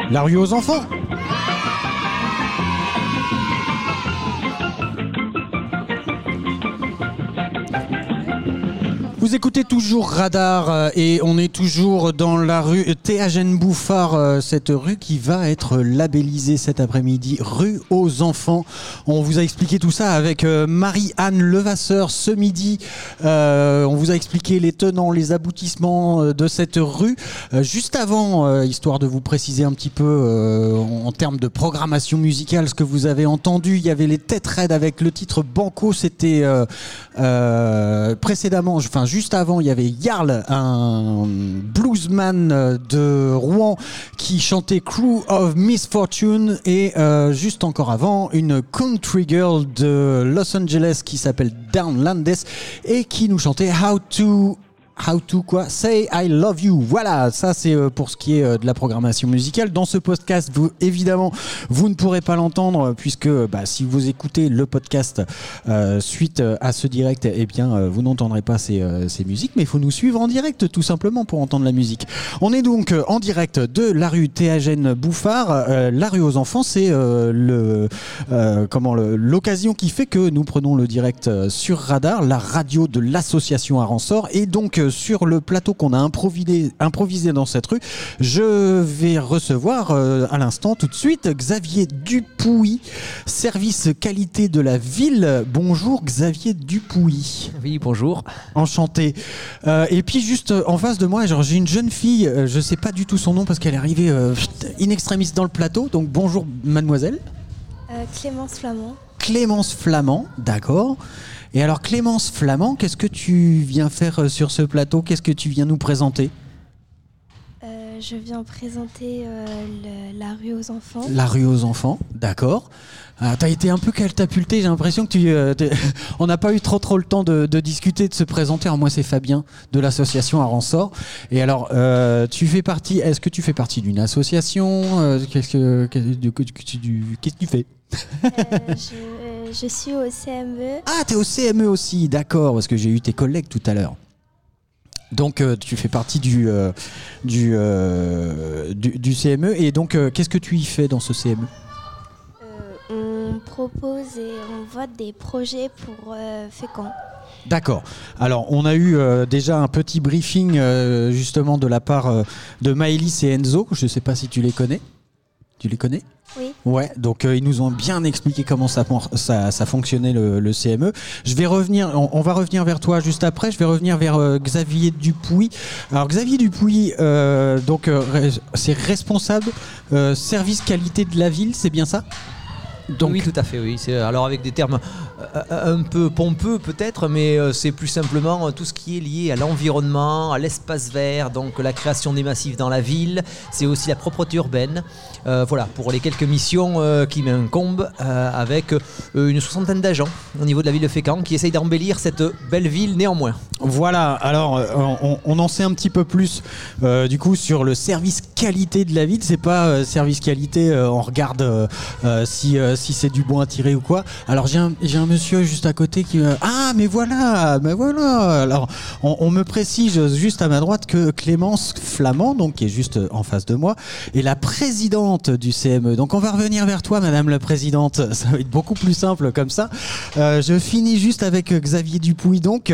La rue aux enfants. Vous écoutez toujours Radar et on est toujours dans la rue Théagène Bouffard, cette rue qui va être labellisée cet après-midi, rue aux enfants. On vous a expliqué tout ça avec Marie-Anne Levasseur ce midi. On vous a expliqué les tenants, les aboutissements de cette rue. Juste avant, histoire de vous préciser un petit peu en termes de programmation musicale, ce que vous avez entendu, il y avait les Têtes Raides avec le titre Banco, c'était précédemment, enfin juste avant, il y avait Jarl, un bluesman de Rouen qui chantait Crew of Misfortune, et juste encore avant, une country girl de Los Angeles qui s'appelle Dawn Landes et qui nous chantait How to Say I Love You. Voilà, ça c'est pour ce qui est de la programmation musicale. Dans ce podcast, évidemment, vous ne pourrez pas l'entendre puisque si vous écoutez le podcast suite à ce direct, eh bien, vous n'entendrez pas ces musiques, mais il faut nous suivre en direct tout simplement pour entendre la musique. On est donc en direct de la rue Théagène Bouffard. La rue aux enfants, c'est l'occasion qui fait que nous prenons le direct sur Radar, la radio de l'association Aransor, et donc sur le plateau qu'on a improvisé dans cette rue, je vais recevoir à l'instant tout de suite Xavier Dupouy, service qualité de la ville. Bonjour Xavier Dupouy. Oui, bonjour. Enchanté. Et puis juste en face de moi, j'ai une jeune fille, je sais pas du tout son nom parce qu'elle est arrivée in extremis dans le plateau, donc bonjour mademoiselle. Clémence Flamand. Clémence Flamand, d'accord. Et alors Clémence Flamand, qu'est-ce que tu viens faire sur ce plateau ? Qu'est-ce que tu viens nous présenter ? Je viens présenter la rue aux enfants. La rue aux enfants, d'accord. T'as été un peu catapulté, j'ai l'impression que on n'a pas eu trop le temps de discuter, de se présenter. Alors moi c'est Fabien de l'association Aransor. Et alors est-ce que tu fais partie d'une association ? Qu'est-ce que tu fais ? Je suis au CME. Ah, t'es au CME aussi, d'accord, parce que j'ai eu tes collègues tout à l'heure. Donc tu fais partie du CME, et donc qu'est-ce que tu y fais dans ce CME ? On propose et on vote des projets pour Fécamp. D'accord. Alors, on a eu déjà un petit briefing justement de la part de Maëlys et Enzo. Je ne sais pas si tu les connais. Tu les connais ? Oui. Ouais, donc ils nous ont bien expliqué comment ça fonctionnait le CME. Je vais revenir, on va revenir vers toi juste après. Je vais revenir vers Xavier Dupouy. Alors Xavier Dupouy, c'est responsable service qualité de la ville, c'est bien ça ? Donc, oui, tout à fait, oui. Alors avec des termes un peu pompeux peut-être, mais c'est plus simplement tout ce qui est lié à l'environnement, à l'espace vert, donc la création des massifs dans la ville. C'est aussi la propreté urbaine. Voilà, pour les quelques missions qui m'incombent, avec une 60aine d'agents au niveau de la ville de Fécamp qui essayent d'embellir cette belle ville néanmoins. Voilà, alors on en sait un petit peu plus du coup sur le service qualité de la ville. C'est pas service qualité, on regarde si c'est du bon à tirer ou quoi. Alors j'ai un monsieur juste à côté qui mais voilà. Alors on me précise juste à ma droite que Clémence Flamand, donc qui est juste en face de moi, est la présidente du CME. Donc on va revenir vers toi, madame la présidente. Ça va être beaucoup plus simple comme ça. Je finis juste avec Xavier Dupouy. Donc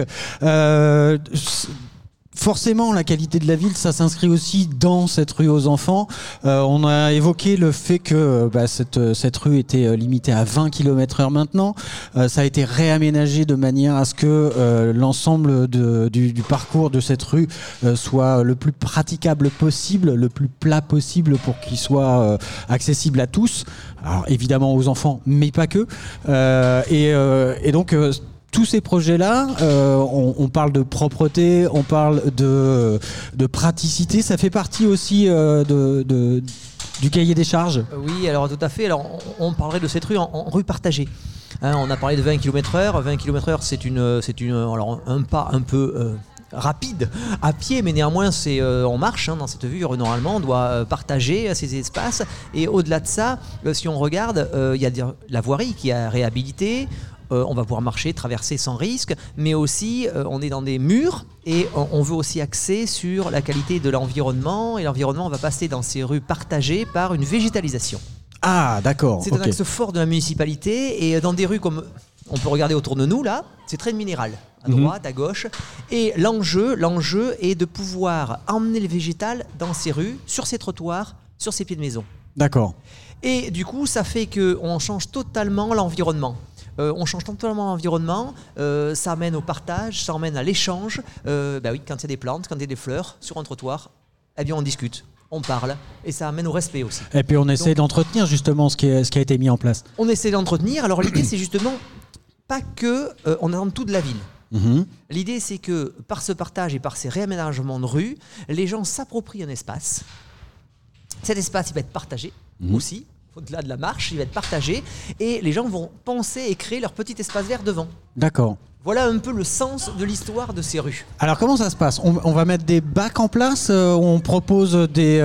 forcément, la qualité de la ville, ça s'inscrit aussi dans cette rue aux enfants. On a évoqué le fait que cette rue était limitée à 20 km/h maintenant. Ça a été réaménagé de manière à ce que l'ensemble du parcours de cette rue soit le plus praticable possible, le plus plat possible pour qu'il soit accessible à tous. Alors évidemment aux enfants, mais pas que. Et donc tous ces projets-là, on parle de propreté, on parle de praticité. Ça fait partie aussi du cahier des charges. Oui, alors tout à fait. Alors on parlerait de cette rue en rue partagée. On a parlé de 20 km/h. 20 km/h, c'est un pas un peu rapide à pied, mais néanmoins on marche dans cette vue. Normalement on doit partager ces espaces, et au-delà de ça, si on regarde, il y a la voirie qui est réhabilitée. on va pouvoir marcher, traverser sans risque, mais aussi on est dans des murs et on veut aussi axer sur la qualité de l'environnement. Et l'environnement, on va passer dans ces rues partagées par une végétalisation. Ah, d'accord. C'est un axe fort de la municipalité et dans des rues comme on peut regarder autour de nous là, c'est très minéral, à droite, à gauche. Et l'enjeu est de pouvoir emmener le végétal dans ces rues, sur ces trottoirs, sur ces pieds de maison. D'accord. Et du coup, ça fait qu'on change totalement l'environnement. Ça amène au partage, ça amène à l'échange. Oui, quand il y a des plantes, quand il y a des fleurs sur un trottoir, eh bien on discute, on parle et ça amène au respect aussi. Et puis on essaie d'entretenir justement ce qui a été mis en place. On essaie d'entretenir. Alors l'idée, c'est justement pas que on attende tout de la ville. L'idée, c'est que par ce partage et par ces réaménagements de rue, les gens s'approprient un espace. Cet espace, il va être partagé aussi. Au-delà de la marche, il va être partagé et les gens vont penser et créer leur petit espace vert devant. D'accord. Voilà un peu le sens de l'histoire de ces rues. Alors comment ça se passe ? On va mettre des bacs en place, on propose des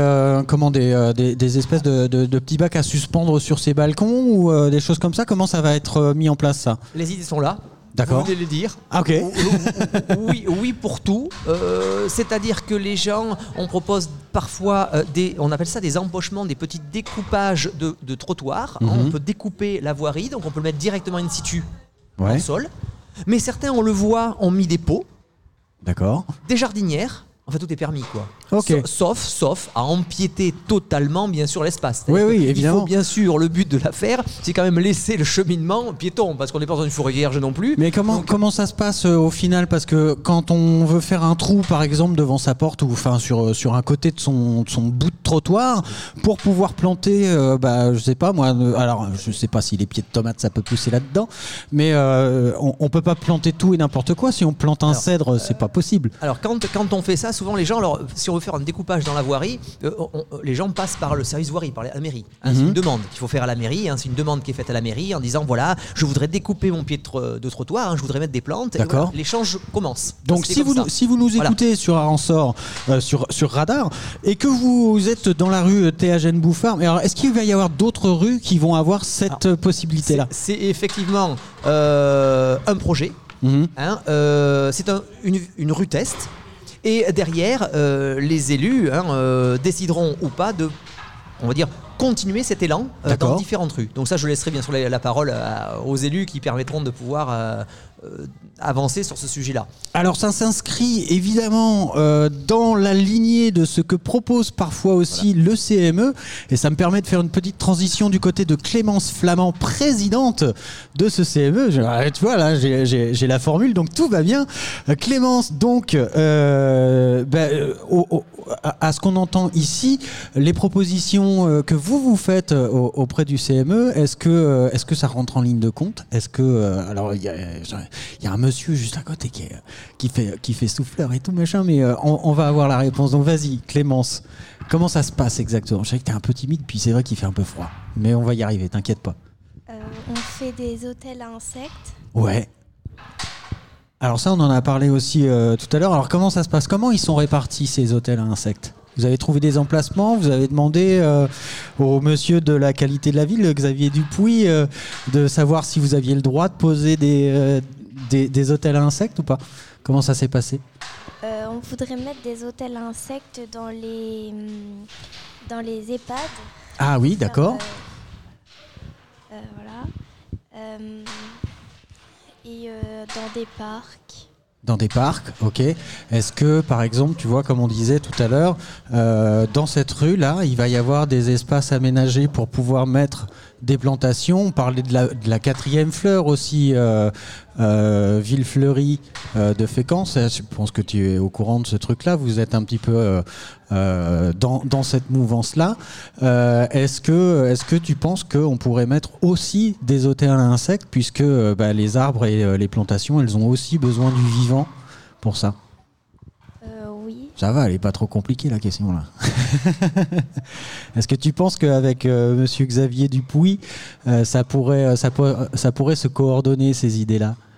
espèces de petits bacs à suspendre sur ces balcons ou des choses comme ça. Comment ça va être mis en place ça ? Les idées sont là. D'accord. Vous venez de les dire. Ah, ok. Oui pour tout. C'est-à-dire que les gens, on propose parfois on appelle ça des empochements, des petits découpages de trottoirs. On peut découper la voirie, donc on peut le mettre directement in situ dans le sol. Mais certains, on le voit, ont mis des pots, d'accord, des jardinières. En fait, tout est permis, quoi. Okay. Sauf à empiéter totalement, bien sûr, l'espace. Oui, évidemment. Il faut, bien sûr, le but de l'affaire, c'est quand même laisser le cheminement piéton, parce qu'on n'est pas dans une forêt vierge non plus. Mais comment ça se passe au final ? Parce que quand on veut faire un trou, par exemple, devant sa porte, ou enfin sur un côté de son bout de trottoir, pour pouvoir planter, je sais pas moi, alors je sais pas si les pieds de tomates ça peut pousser là-dedans, mais on peut pas planter tout et n'importe quoi. Si on plante un cèdre, c'est pas possible. Alors quand on fait ça, souvent les gens, si on veut faire un découpage dans la voirie, les gens passent par le service voirie, par la mairie. C'est une demande qu'il faut faire à la mairie. C'est une demande qui est faite à la mairie en disant voilà, je voudrais découper mon pied de trottoir, je voudrais mettre des plantes. D'accord. Et voilà, l'échange commence. Donc si vous nous écoutez sur Aransor, sur Radar, et que vous êtes dans la rue Théa Bouffard, alors est-ce qu'il va y avoir d'autres rues qui vont avoir cette possibilité-là ? C'est effectivement un projet. C'est une rue test. Et derrière, les élus décideront ou pas de, on va dire, continuer cet élan dans différentes rues. Donc ça, je laisserai bien sûr la parole aux élus qui permettront de pouvoir avancer sur ce sujet-là. Alors ça s'inscrit évidemment dans la lignée de ce que propose parfois aussi le CME, et ça me permet de faire une petite transition du côté de Clémence Flamand, présidente de ce CME. Tu vois là, j'ai la formule, donc tout va bien. Clémence, donc à ce qu'on entend ici, les propositions que vous faites auprès du CME, est-ce que ça rentre en ligne de compte ? Est-ce que alors il y a un monsieur juste à côté qui fait souffleur et tout machin, mais on va avoir la réponse. Donc vas-y Clémence, comment ça se passe exactement ? Je sais que t'es un peu timide, puis c'est vrai qu'il fait un peu froid, mais on va y arriver, t'inquiète pas. On fait des hôtels à insectes. Ouais. Alors ça, on en a parlé aussi tout à l'heure. Alors comment ça se passe ? Comment ils sont répartis ces hôtels à insectes ? Vous avez trouvé des emplacements ? Vous avez demandé au monsieur de la qualité de la ville, Xavier Dupuis, de savoir si vous aviez le droit de poser des hôtels à insectes ou pas ? Comment ça s'est passé ? On voudrait mettre des hôtels à insectes dans les EHPAD. Ah oui, d'accord. Voilà. Et dans des parcs. Dans des parcs, ok. Est-ce que, par exemple, tu vois, comme on disait tout à l'heure, dans cette rue-là, il va y avoir des espaces aménagés pour pouvoir mettre des plantations ? On parlait de la 4e fleur aussi, Ville Fleurie de Fécamp. Je pense que tu es au courant de ce truc-là. Vous êtes un petit peu dans cette mouvance-là. Est-ce que tu penses qu'on pourrait mettre aussi des hôtels à insectes, puisque les arbres et les plantations, elles ont aussi besoin du vivant pour ça ? Oui. Ça va, elle n'est pas trop compliquée la question là. Est-ce que tu penses qu'avec monsieur Xavier Dupuis, ça pourrait se coordonner ces idées-là ? Oui.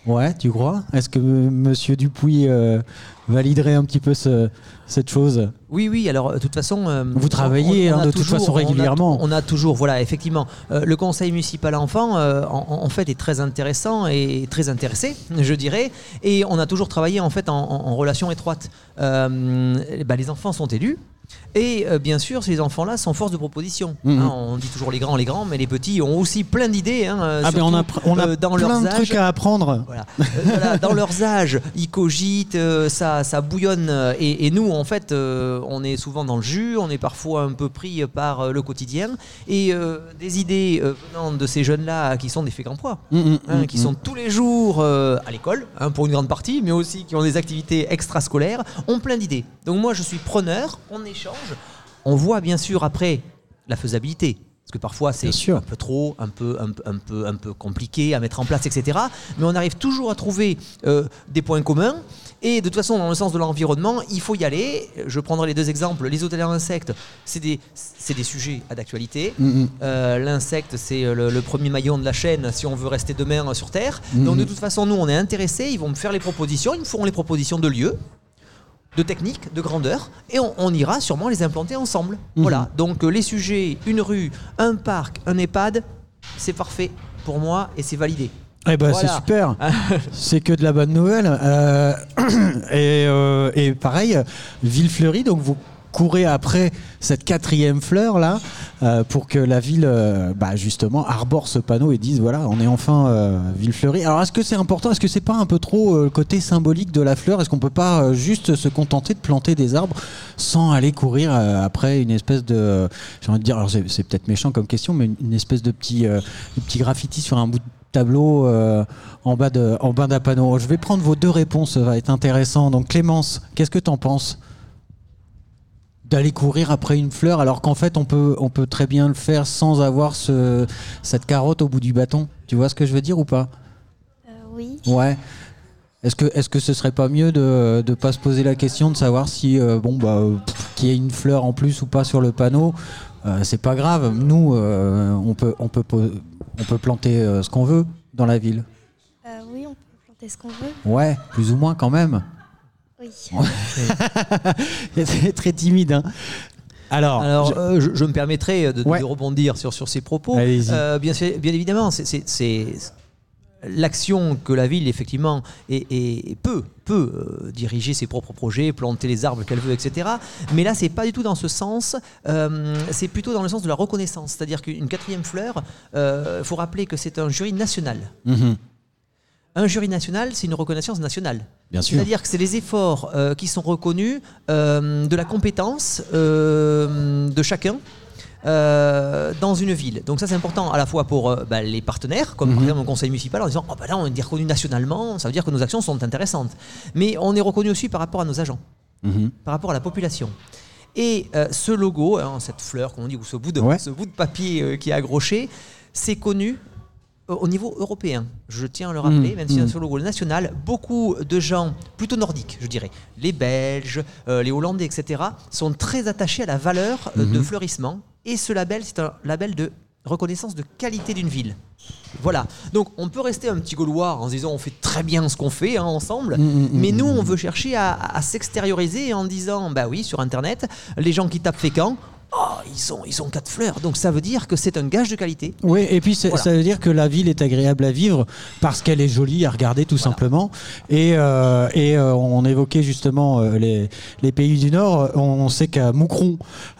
Ouais, tu crois? Est-ce que Monsieur Dupuis validerait un petit peu cette chose? Oui, alors de toute façon... Vous travaillez de toute façon régulièrement. On a toujours, voilà, effectivement. Le conseil municipal enfant, en fait, est très intéressant et très intéressé, je dirais. Et on a toujours travaillé, en fait, en relation étroite. Les enfants sont élus. Et bien sûr, ces enfants-là sont force de proposition. On dit toujours les grands, mais les petits ont aussi plein d'idées. On a dans plein leurs de âges. trucs à apprendre. Voilà, dans leurs âges, ils cogitent, ça bouillonne. Et nous, en fait, on est souvent dans le jus, on est parfois un peu pris par le quotidien. Et des idées venant de ces jeunes-là qui sont des fécampois, qui sont tous les jours à l'école, pour une grande partie, mais aussi qui ont des activités extrascolaires, ont plein d'idées. Donc moi, je suis preneur, on échange. On voit bien sûr après la faisabilité. Parce que parfois c'est un peu trop, un peu compliqué à mettre en place, etc. Mais on arrive toujours à trouver des points communs. Et de toute façon, dans le sens de l'environnement, il faut y aller. Je prendrai les deux exemples. Les hôtels à insectes, c'est des sujets d'actualité. L'insecte, c'est le premier maillon de la chaîne si on veut rester demain sur Terre. Donc de toute façon, nous, on est intéressés. Ils vont me faire les propositions. Ils me feront les propositions de lieux, de technique, de grandeur, et on ira sûrement les implanter ensemble. Voilà, donc les sujets, une rue, un parc, un EHPAD, c'est parfait pour moi et c'est validé. Eh ben, voilà. C'est super, c'est que de la bonne nouvelle. Et pareil, Villefleurie, donc vous courez après cette 4e fleur là pour que la ville justement arbore ce panneau et dise voilà, on est enfin Villefleurie. Alors est-ce que c'est important, est-ce que c'est pas un peu trop le côté symbolique de la fleur? Est-ce qu'on peut pas juste se contenter de planter des arbres sans aller courir après une espèce de, j'ai envie de dire, alors c'est peut-être méchant comme question, mais une espèce de petit graffiti sur un bout de tableau en bas d'un panneau? Je vais prendre vos deux réponses, ça va être intéressant. Donc Clémence, qu'est-ce que t'en penses d'aller courir après une fleur alors qu'en fait on peut très bien le faire sans avoir cette carotte au bout du bâton? Tu vois ce que je veux dire ou pas? Oui. Ouais. Est-ce que ce serait pas mieux de pas se poser la question de savoir si qu'il y ait une fleur en plus ou pas sur le panneau? C'est pas grave. Nous on peut planter ce qu'on veut dans la ville. Oui, on peut planter ce qu'on veut. Ouais, plus ou moins quand même. Oui. C'est très timide, hein. Alors je me permettrai de rebondir sur ces propos. Bien évidemment, c'est l'action que la ville effectivement peut diriger ses propres projets, planter les arbres qu'elle veut, etc. Mais là, c'est pas du tout dans ce sens. C'est plutôt dans le sens de la reconnaissance. C'est-à-dire qu'une 4e fleur, faut rappeler que c'est un jury national. Un jury national, c'est une reconnaissance nationale. Bien sûr. C'est-à-dire que c'est les efforts qui sont reconnus de la compétence de chacun dans une ville. Donc ça, c'est important à la fois pour les partenaires, comme par exemple le conseil municipal, en disant là, on est reconnu nationalement, ça veut dire que nos actions sont intéressantes. Mais on est reconnu aussi par rapport à nos agents, par rapport à la population. Et ce logo, cette fleur, comme on dit, ou ce bout de papier qui est accroché, c'est connu au niveau européen, je tiens à le rappeler, même si c'est un logo national, beaucoup de gens plutôt nordiques, je dirais, les Belges, les Hollandais, etc., sont très attachés à la valeur de fleurissement. Et ce label, c'est un label de reconnaissance de qualité d'une ville. Voilà. Donc on peut rester un petit Gaulois en se disant on fait très bien ce qu'on fait ensemble, mais nous on veut chercher à s'extérioriser en disant oui, sur Internet, les gens qui tapent Fécamp, ils ont 4 fleurs, donc ça veut dire que c'est un gage de qualité. Oui, et puis ça veut dire que la ville est agréable à vivre parce qu'elle est jolie à regarder tout simplement. Et on évoquait justement les pays du Nord. On sait qu'à Moucron,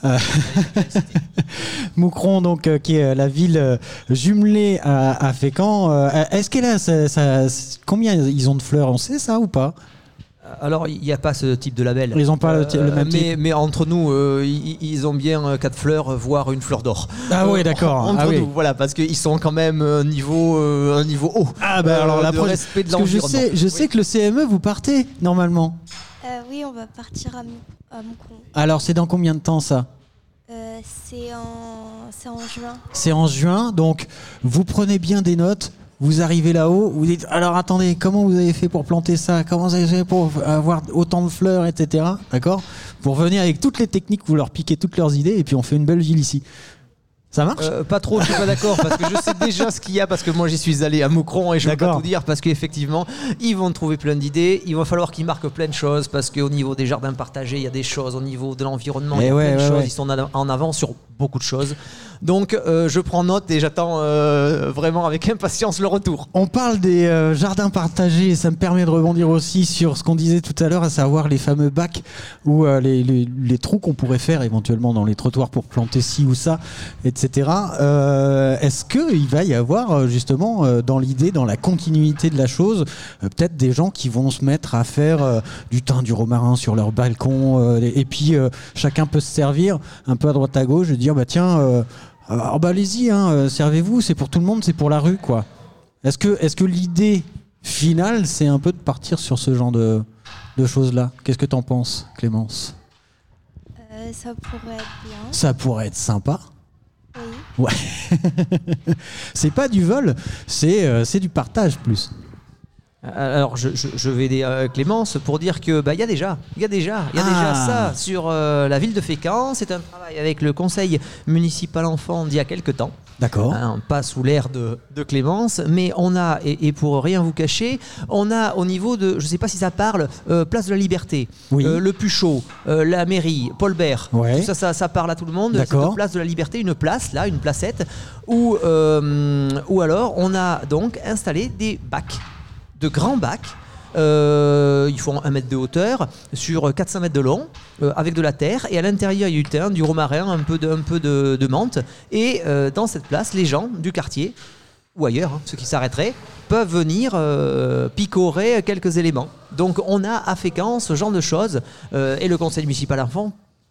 Moucron donc qui est la ville jumelée à Fécamp. Est-ce qu'elle a combien ils ont de fleurs? On sait ça ou pas? Alors, il n'y a pas ce type de label. Ils n'ont pas le même type. Mais entre nous, ils ont bien 4 fleurs, voire une fleur d'or. Ah oui, d'accord. Entre nous, voilà, parce qu'ils sont quand même un niveau haut. Alors la respect de l'environnement. Je sais que le CME, vous partez normalement. Oui, on va partir à Moucron. Alors, c'est dans combien de temps ça? C'est en juin. C'est en juin, donc vous prenez bien des notes. Vous arrivez là-haut, vous dites alors attendez, comment vous avez fait pour planter ça? Comment vous avez fait pour avoir autant de fleurs, etc. D'accord? Pour venir avec toutes les techniques, vous leur piquez toutes leurs idées et puis on fait une belle ville ici. Ça marche? Pas trop, je suis pas d'accord parce que je sais déjà ce qu'il y a parce que moi j'y suis allé à Moucron et je peux pas tout dire parce qu'effectivement ils vont trouver plein d'idées. Il va falloir qu'ils marquent plein de choses parce qu'au niveau des jardins partagés il y a des choses, au niveau de l'environnement il y a plein de choses. Ils sont en avant sur beaucoup de choses. Donc je prends note et j'attends vraiment avec impatience le retour. On parle des jardins partagés et ça me permet de rebondir aussi sur ce qu'on disait tout à l'heure, à savoir les fameux bacs ou les trous qu'on pourrait faire éventuellement dans les trottoirs pour planter ci ou ça, etc. Est-ce qu'il va y avoir justement dans l'idée, dans la continuité de la chose, peut-être des gens qui vont se mettre à faire du thym, du romarin sur leur balcon et puis chacun peut se servir un peu à droite à gauche et dire bah tiens allez-y, servez-vous, c'est pour tout le monde, c'est pour la rue quoi. Est-ce que l'idée finale c'est un peu de partir sur ce genre de choses là? Qu'est-ce que t'en penses, Clémence? Ça pourrait être bien. Ça pourrait être sympa. Oui. Ouais. C'est pas du vol, c'est du partage plus. Alors je vais aider Clémence pour dire que il y a déjà ça sur la ville de Fécamp. C'est un travail avec le conseil municipal enfant d'il y a quelques temps. D'accord. Pas sous l'ère de Clémence, mais on a, et pour rien vous cacher, on a au niveau de, je sais pas si ça parle, Place de la Liberté, oui. Le Puchot, la mairie, Paul Bert, ouais. tout ça parle à tout le monde. D'accord. C'est Place de la Liberté, une place, là, une placette, où alors on a donc installé des bacs, de grands bacs. Ils font 1 mètre de hauteur sur 400 mètres de long avec de la terre et à l'intérieur il y a du thym, du romarin, un peu de menthe et dans cette place les gens du quartier ou ailleurs, ceux qui s'arrêteraient peuvent venir picorer quelques éléments. Donc on a à Fécamp ce genre de choses et le conseil municipal enfant,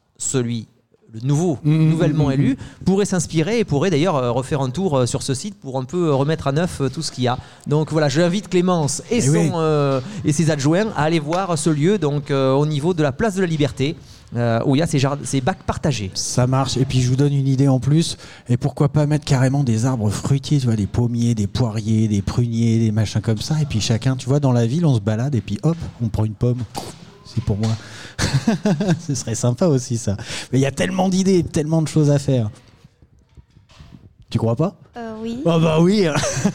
le nouvellement élu, pourrait s'inspirer et pourrait d'ailleurs refaire un tour sur ce site pour un peu remettre à neuf tout ce qu'il y a. Donc voilà, j'invite Clémence et ses adjoints à aller voir ce lieu donc, au niveau de la place de la Liberté. Où il y a ces bacs partagés. Ça marche, et puis je vous donne une idée en plus, et pourquoi pas mettre carrément des arbres fruitiers, tu vois, des pommiers, des poiriers, des pruniers, des machins comme ça, et puis chacun, tu vois, dans la ville, on se balade, et puis hop, on prend une pomme. C'est pour moi. Ce serait sympa aussi ça. Mais il y a tellement d'idées, tellement de choses à faire. Tu crois pas? Oui. Oh bah oui.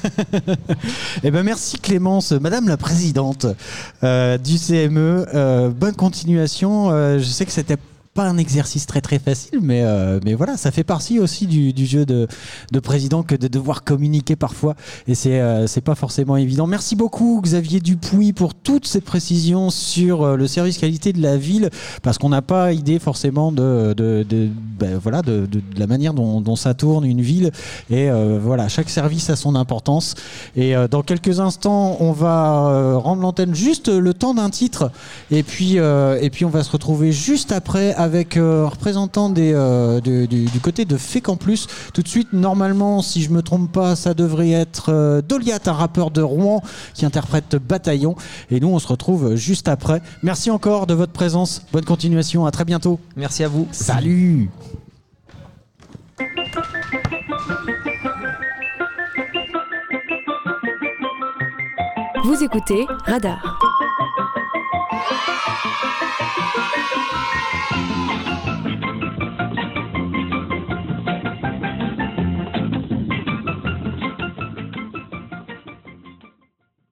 Eh ben merci Clémence, Madame la Présidente du CME. Bonne continuation. Je sais que c'était pas un exercice très très facile, mais voilà, ça fait partie aussi du jeu de président que de devoir communiquer parfois, et c'est pas forcément évident. Merci beaucoup Xavier Dupuis pour toutes ces précisions sur le service qualité de la ville, parce qu'on n'a pas idée forcément de la manière dont ça tourne une ville, et voilà, chaque service a son importance. Et dans quelques instants, on va rendre l'antenne juste le temps d'un titre, et puis on va se retrouver juste après avec un représentant du côté de Fécamp Plus. Tout de suite, normalement, si je me trompe pas, ça devrait être Doliat, un rappeur de Rouen qui interprète Bataillon. Et nous, on se retrouve juste après. Merci encore de votre présence. Bonne continuation. À très bientôt. Merci à vous. Salut. Vous écoutez Radar.